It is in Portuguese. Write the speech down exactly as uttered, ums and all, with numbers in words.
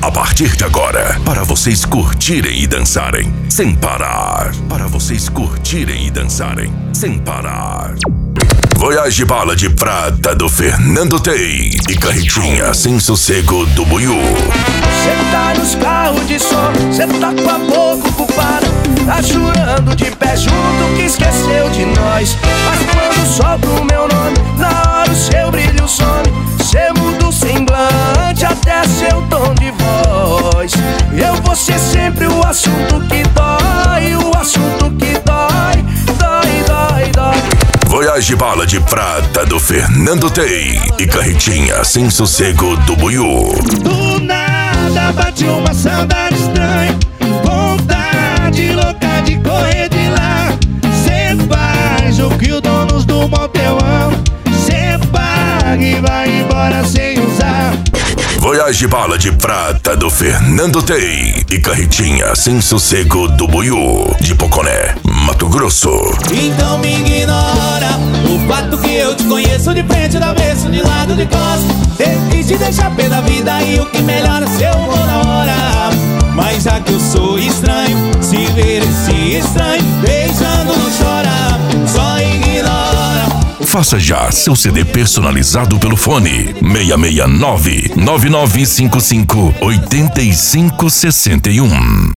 A partir de agora, para vocês curtirem e dançarem sem parar. Para vocês curtirem e dançarem sem parar. Voyage Bala de Prata do Fernando Tey e Carretinha Sem Sossego do Buiú. Cê tá nos carros de som, cê tá com a boca ocupada, tá jurando de pé junto que esqueceu de nós. Mas quando sobra o meu nome, na hora o seu brilho some. Cê muda o semblante, até seu tom de voz. Eu vou ser sempre o assunto que dói, o assunto que dói, dói, dói, dói. Voyage Bala de Prata do Fernando Tey e Carretinha Sem Sossego do Buiú. Do nada bate uma saudade estranha, vontade louca de correr de lá. Cê faz o que os donos do motel amam, cê paga e vai embora sem usar. Voyage Bala de Prata do Fernando Tey e Carretinha Sem Sossego do Buiú, de Poconé, Mato Grosso. Então me ignora o fato que eu te conheço de frente, da avesso, de lado, de costas. Teve que te deixar pé da vida e o que melhora seu humor na hora. Mas já que eu sou estranho, se ver esse estranho beijando não chora, só ignora. Faça já seu C D personalizado pelo fone seis seis nove, nove nove cinco cinco, oito cinco seis um.